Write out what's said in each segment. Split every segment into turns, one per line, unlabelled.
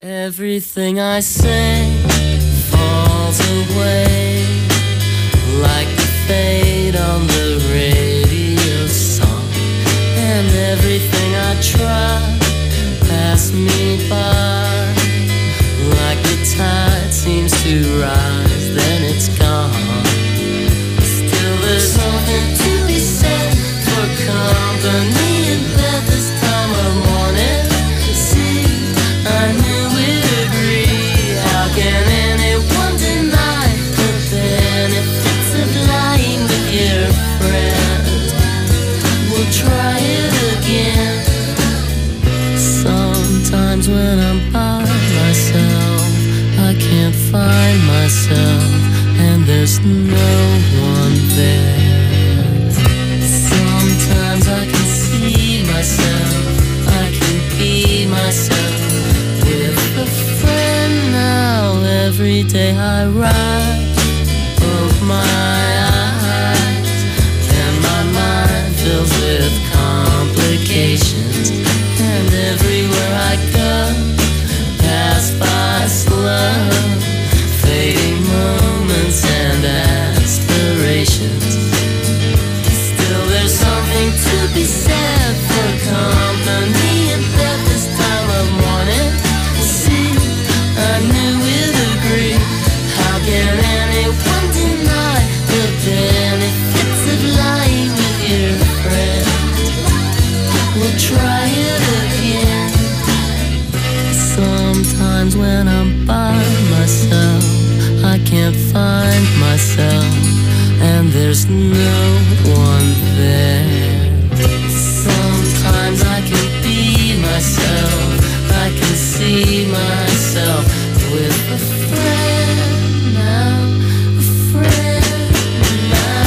Everything I say falls away like the fade on the radio song, and everything I try pass me by like the tide seems to rise, then it's gone. Still there's something to be said for company in bed this time of morning. See, I knew we'd agree. How can anyone deny the benefits of lying with your friend? We'll try it again. Sometimes when I'm by myself, I can't find myself, and there's no one there. Sometimes I can see myself, I can be myself with a friend now. Every day I rise, both my eyes, and my mind fills with complications, and everywhere I go, pass by slow, fading moments and aspirations. Still there's something to be said for company in bed this time of morning. See, I knew we'd agree. How can anyone deny the benefits of lying with your friend? We'll try it again. Sometimes when I'm by myself, I can't find myself, and there's no one there. Sometimes I can be myself, I can see myself with a friend now, a friend now.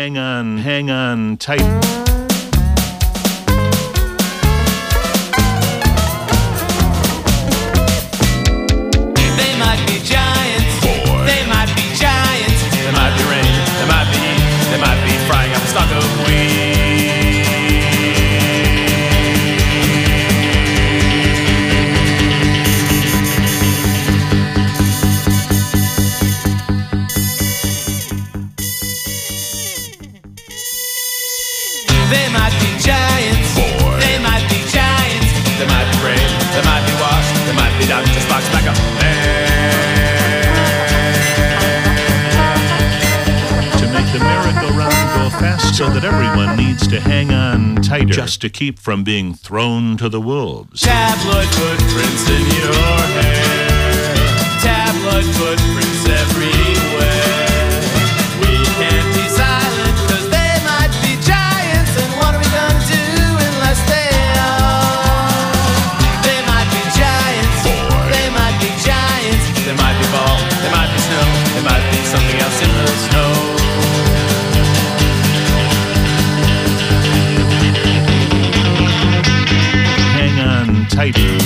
hang on tight.
They might be giants, they might be giants, they might be brave, they might be washed, they might be Dr. Spock's backup man.
To make the merry-go-round go fast so that everyone needs to hang on tighter just to keep from being thrown to the wolves.
Tabloid footprints in your hair, tabloid footprints everywhere. We can't be silent 'cause they might be giants, and what are we gonna do unless they are? They might be giants, they might be giants, they might be ball, they might be snow, they might be something else in the snow.
Hang on tighter.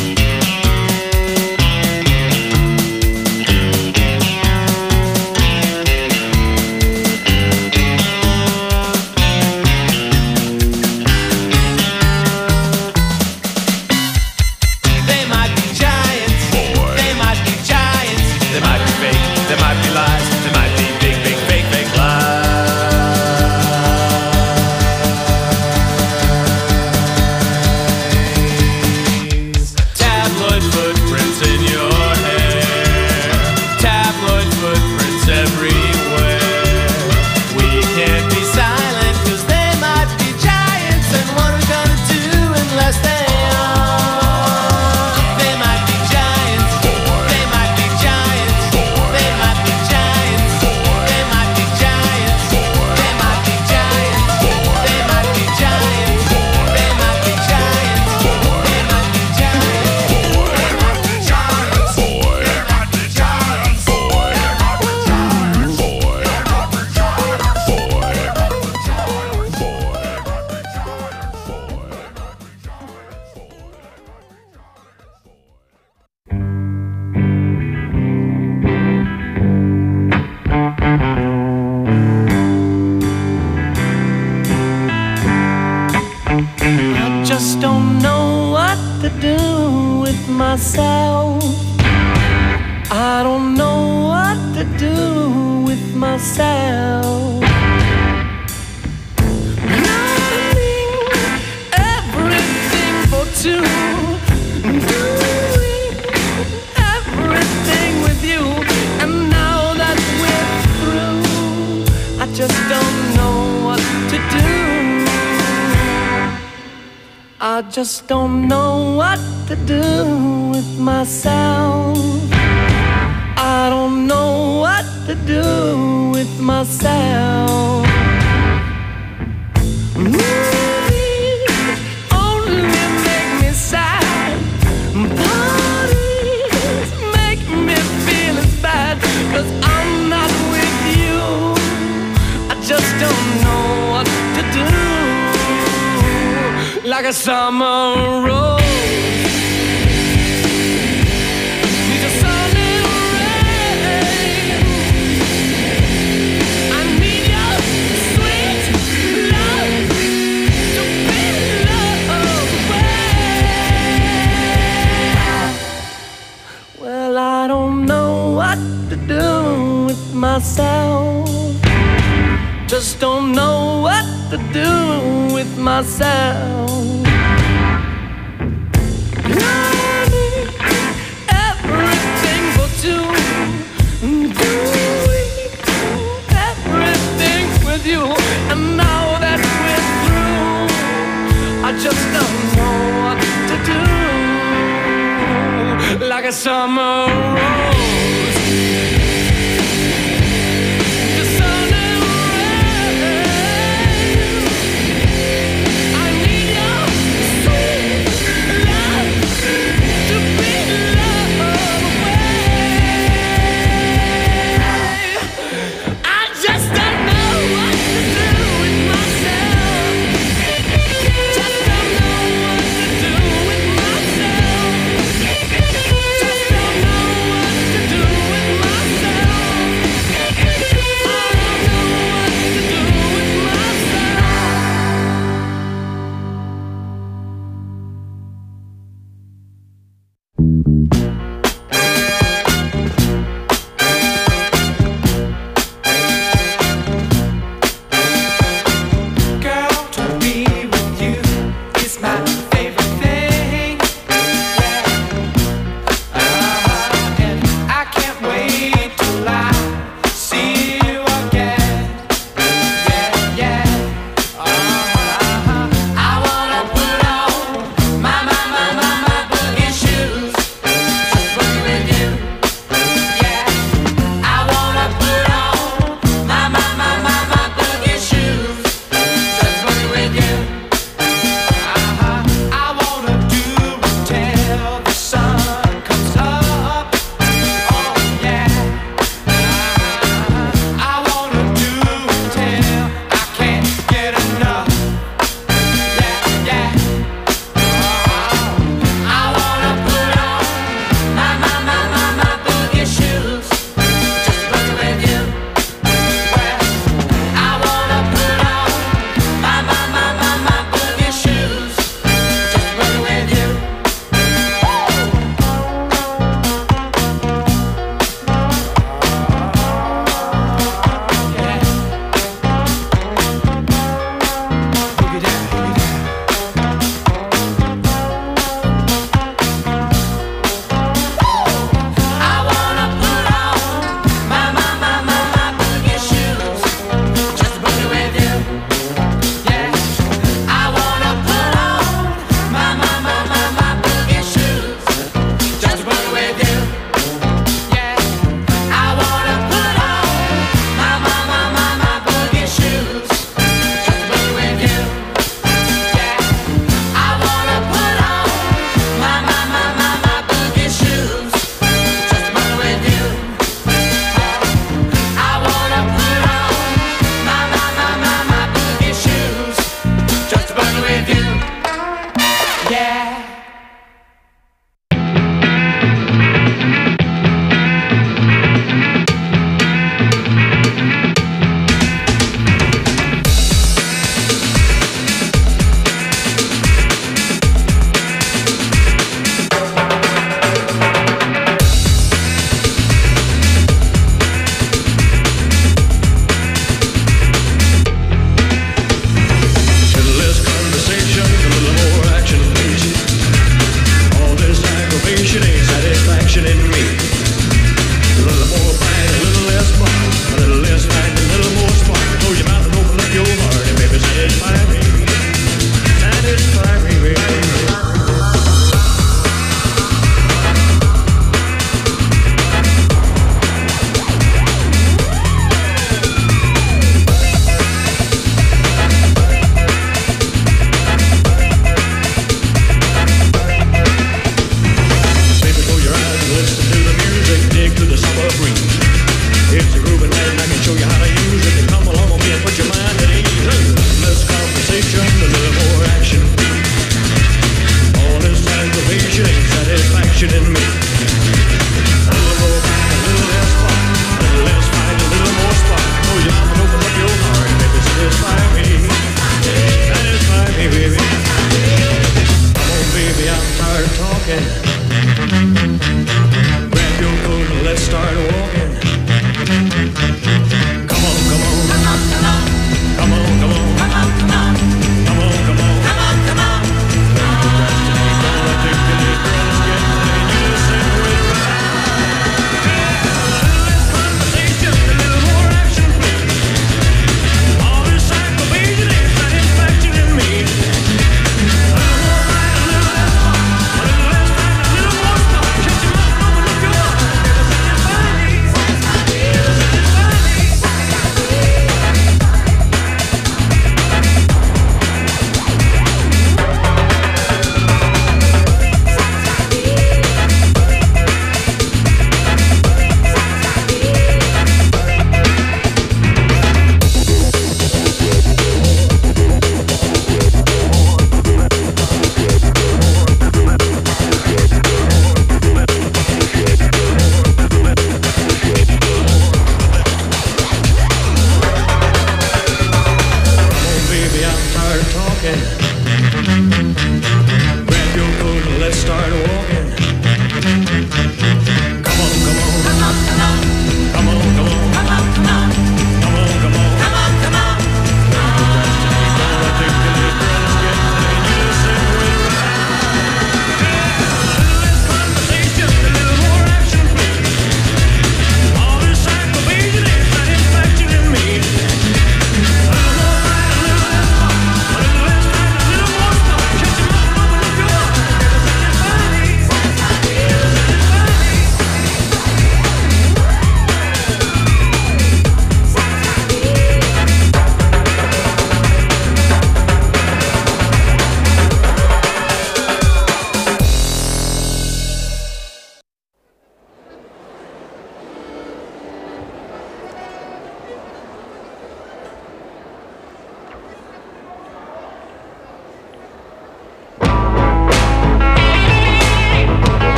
Myself, I don't know what to do with myself. Loving everything for two, doing everything with you, and now that we're through, I just don't know what to do. I just don't know what to do with myself. I don't know what to do with myself. Movies only make me sad. Parties make me feel as bad, 'cause I'm not with you. I just don't know what to do. Like a summer rose, need a sunny rain. I need your sweet love to be loved away. Well, I don't know what to do with myself. Just don't know what to do with myself. Learning everything for two, doing everything with you, and now that we're through, I just don't know what to do. Like a summer rose. I just don't know what to do.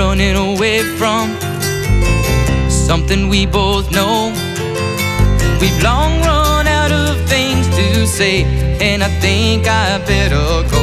running away from something we both know. We've long run out of things to say, and I think I better go.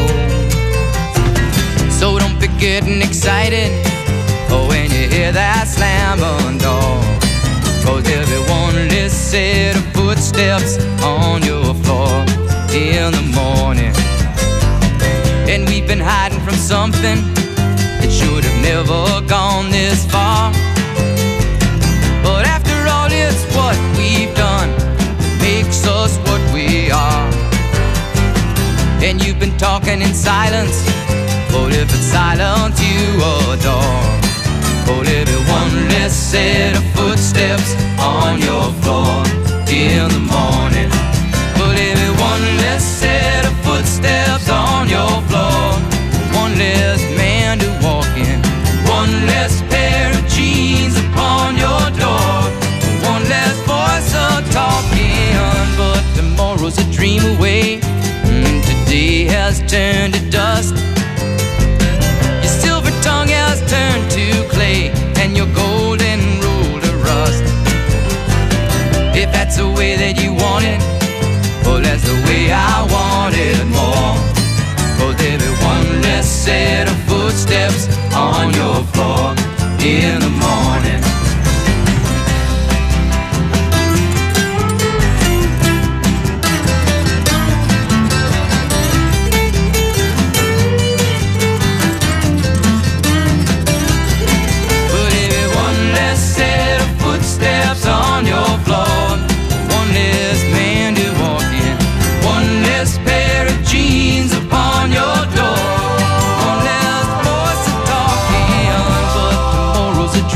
So don't be getting excited when you hear that slamming door, 'cause there'll be one less set of footsteps on your floor in the morning. And we've been hiding from something that should have never gone this far. But after all, it's what we've done that makes us what we are. And you've been talking in silence, but if it's silence you adore, but there'll be one less set of footsteps on your floor in the morning. But there'll be one less set of footsteps on your floor, one less man to walk in, one less pair of jeans upon your door, one less voice a-talking. But tomorrow's a dream away, and today has turned to dust. Your silver tongue has turned to clay, and your golden rule to rust. If that's the way that you want it, well, that's the way I want it more. Well, there'll be one less set of footsteps on your floor in the morning. Well, there'll be one less set of footsteps on your floor, one less man to walk in, one less pair of jeans upon your door, one less voice to talking. But tomorrow's a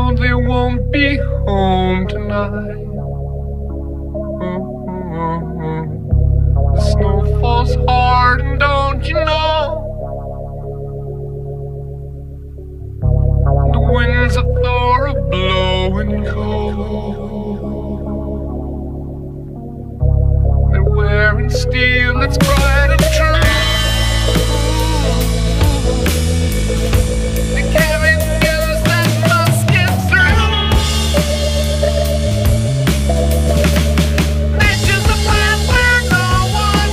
know they won't be home tonight. The snow falls hard, and don't you know? The winds of Thor are blowing cold. They're wearing steel that's bright and true. They carry skills that must get through. They choose the path where no one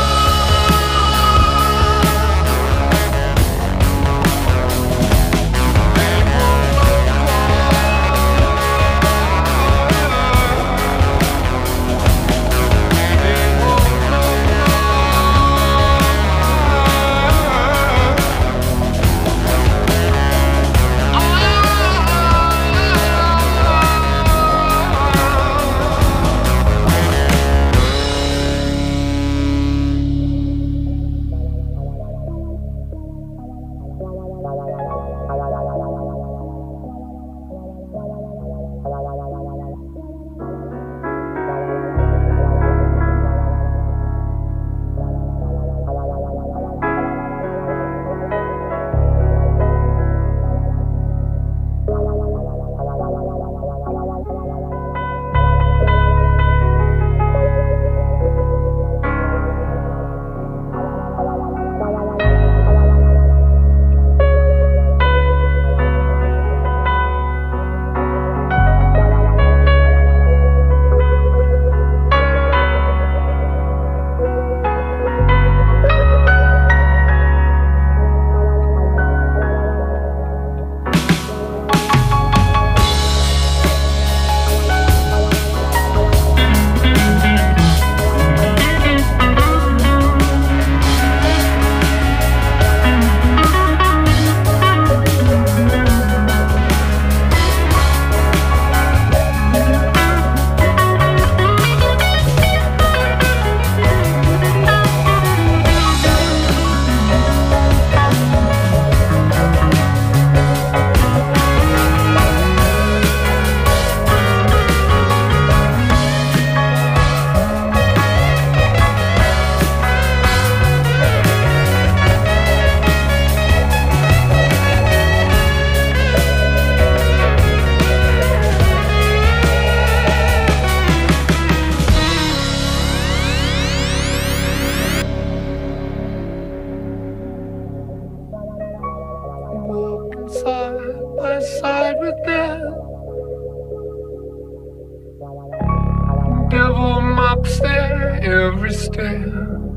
every step.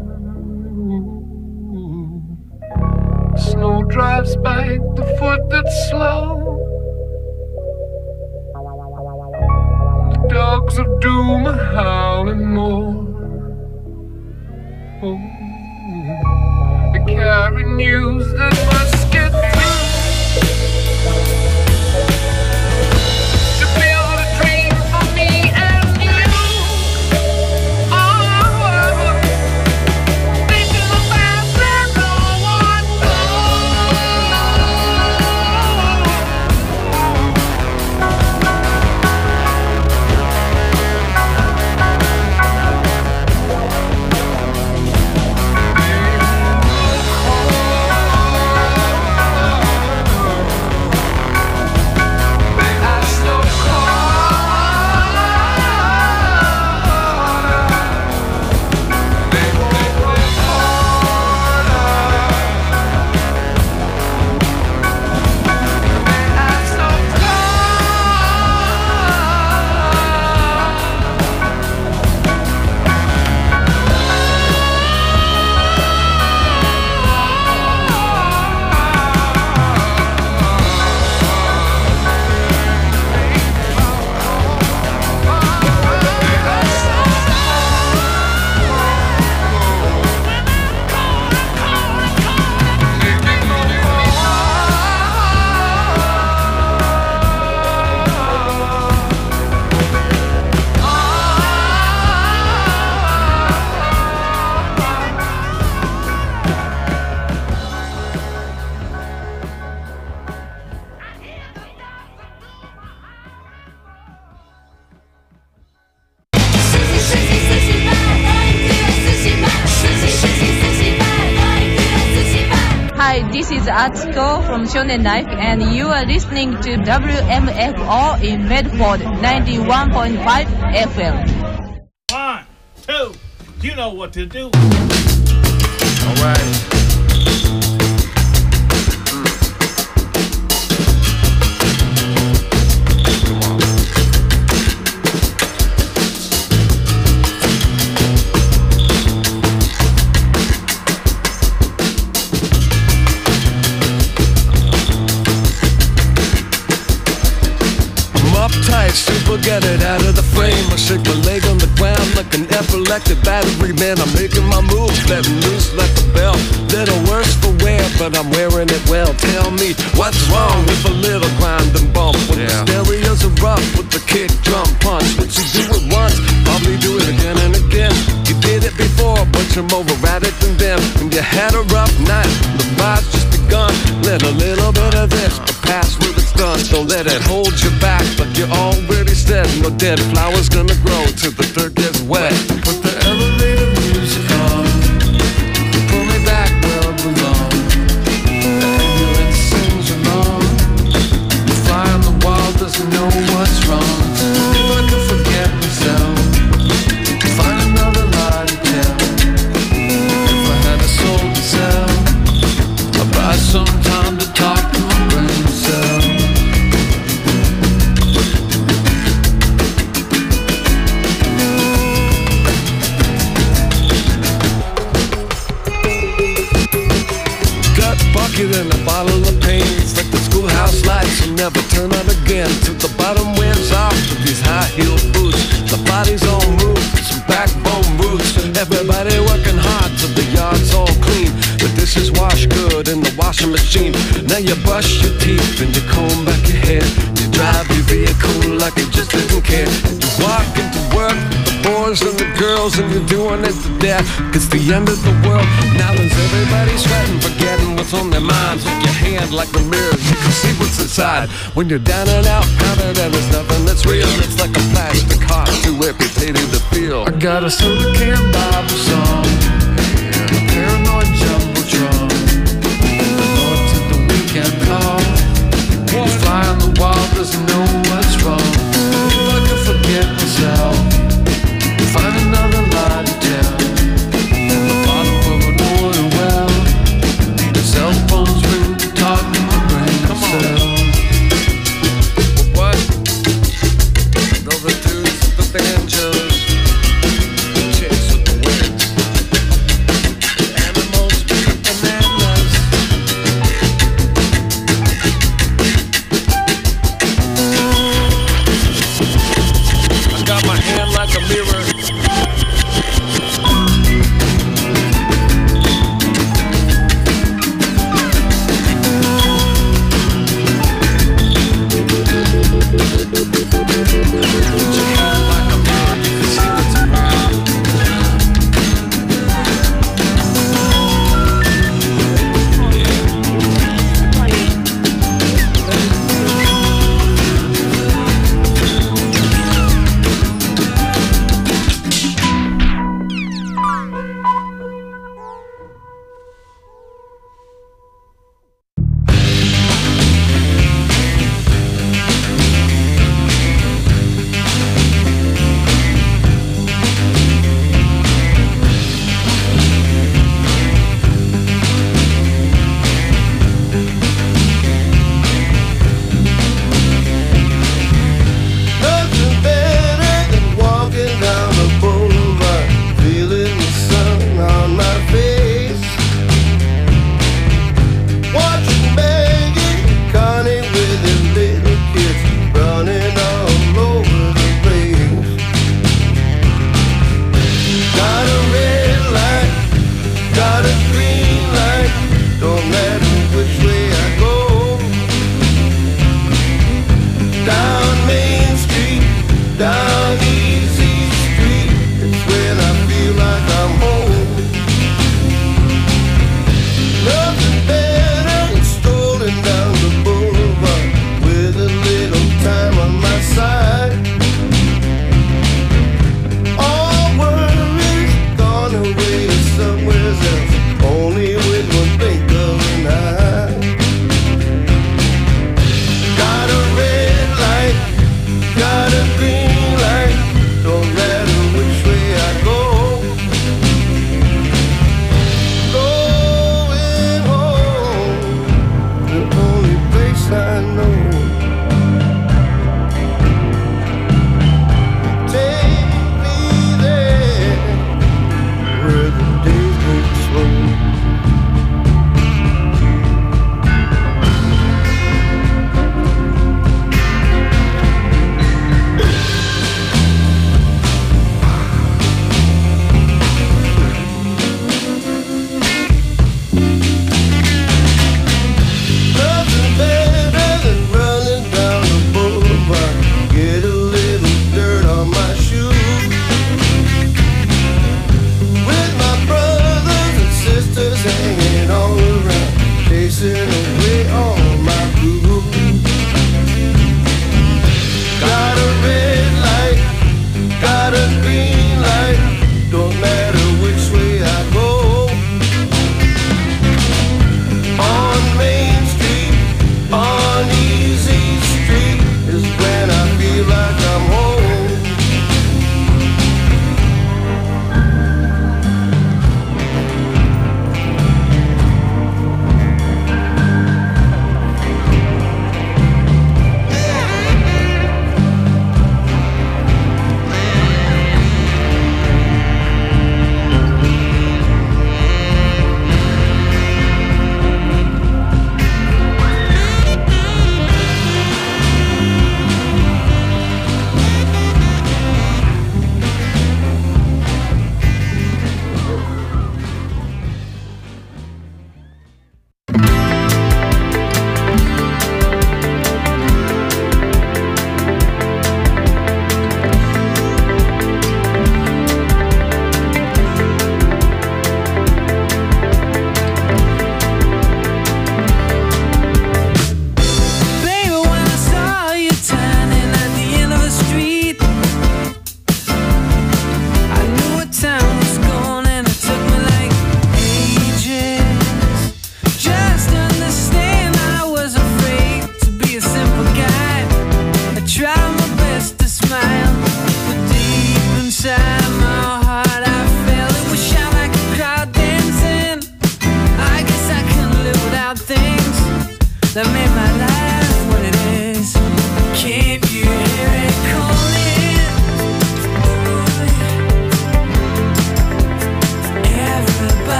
Snow drives back the foot that's slow. The dogs of doom are howling more. Oh, they carry news that must get through.
Atsuko from Shonen Life, and you are listening to WMFO in Medford, 91.5 FM.
1, 2, you know what to do.
All right.
Super, get it out of the frame. I shake my leg on the ground like an epileptic battery man. I'm making my move, letting loose like a bell. Little worse for wear, but I'm wearing it well. Tell me what's wrong with a little grind and bump. When the stereos are rough with the kick drum punch. What you do it once, probably do it again and again. You did it before, but you're more erratic than them. When you had a rough night, the ride's just begun. Let a little bit of this, but pass where it's done. Don't let it hold you back, like you're already said. No dead flowers gonna grow till the dirt gets wet. Put the elevator music on, pull me back where I belong. The ambulance sings along. The fly on the wall doesn't know what's wrong. If I could forget myself, find another lie to tell. If I had a soul to sell, I'd buy some time to talk to my brain cell. In a bottle of pain, it's like the schoolhouse lights will never turn on again. Till the bottom wears off with these high-heeled boots. The body's on move, some backbone roots. Everybody working hard till the yard's all clean. The dishes wash good in the washing machine. Now you brush your teeth and you comb back your hair. You drive your vehicle like you just didn't care. You walk into work with the boys and the girls, and you're doing it to death. It's the end of the world. Now there's everybody sweating, forgetting what's on their minds. With your hand like the mirror, you can see what's inside. When you're down and out, counted and there's nothing that's real. It's like a plastic heart, too amputated to feel. I got a soda can Bible song, a paranoid jumbotron. The Lord to the weekend call. The fly on the wall doesn't know what's wrong. If I could forget myself, find another lie to tell. At the bottom of an oil well, the cell phone's ring to talk to my brain cell. What? Those are dudes with the banjos, the chicks with the wigs, the animals with the bananas.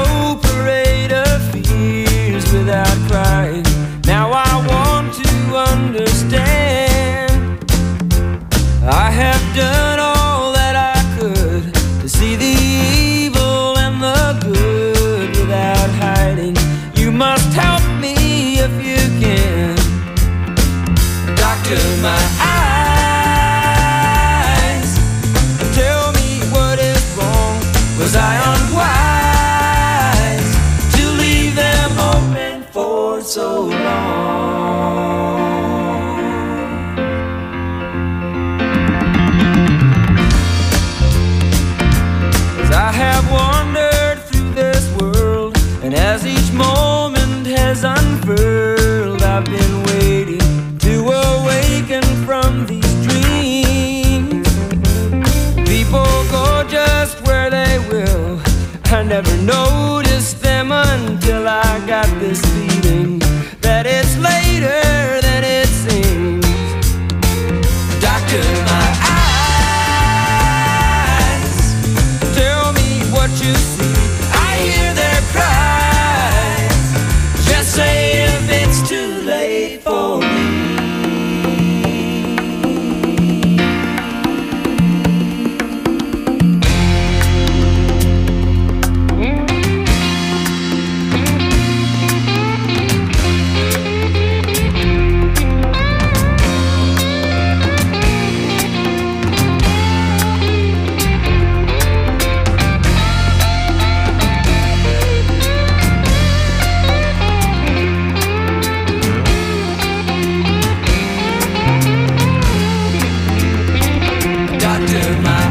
no parade of fears without crying. Now I want to understand. I have done all that I could to see the evil and the good without hiding. You must help me if you can. Doctor, my eyes, tell me what is wrong. Was I unwise to leave them open for so long? 'Cause I have wandered through this world, and as each moment has unfurled, I've been waiting to awaken from these dreams. People go just where they will. I never noticed them until I got this feeling that it's later than it seems. Doctor, my eyes, tell me what you see. I hear their cries. Just say if it's too late for me. Doctor, my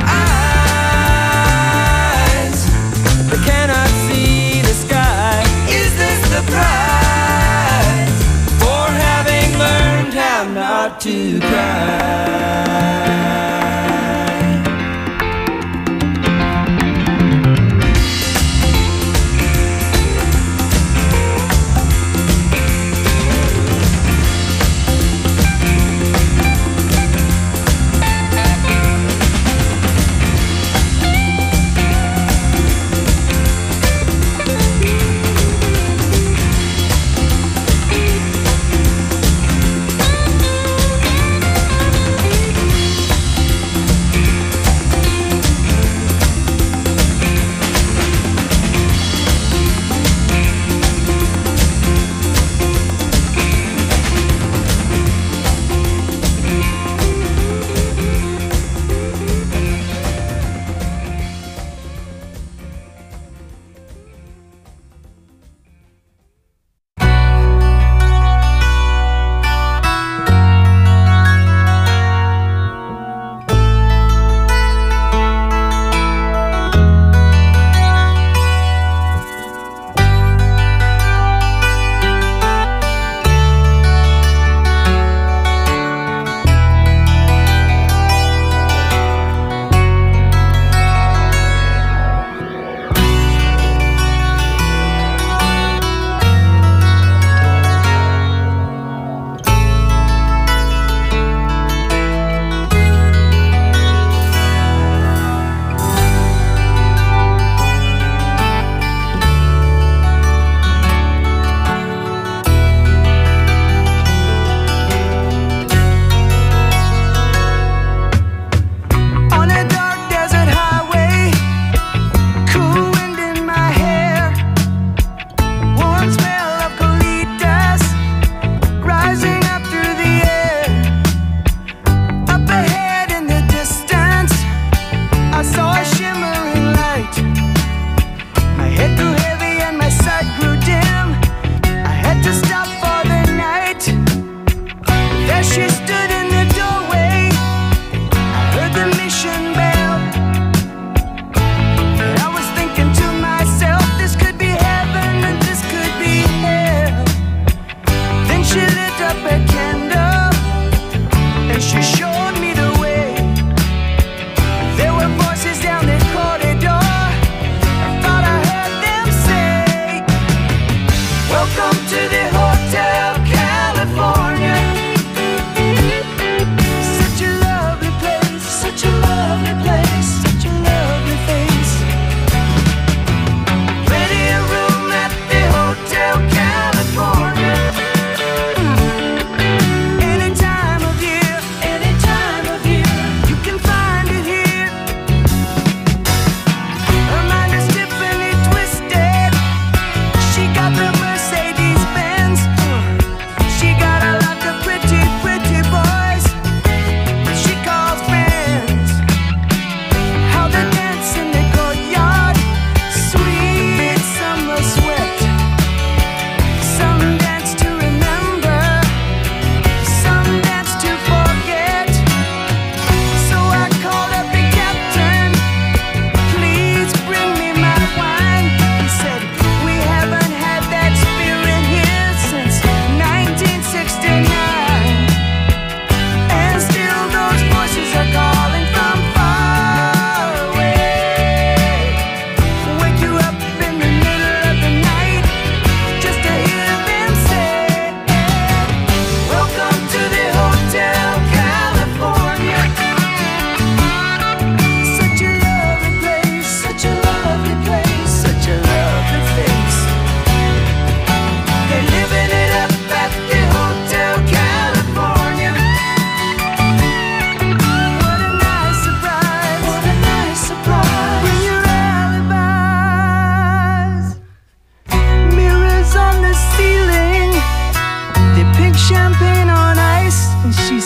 eyes, they cannot see the sky. Is this the price for having learned how not to cry?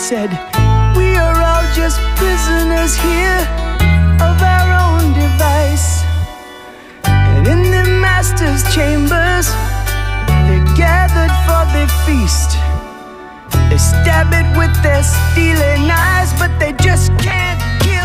said, we are all just prisoners here of our own device. And in the master's chambers, they gathered for their feast. They stab it with their steely knives, but they just can't kill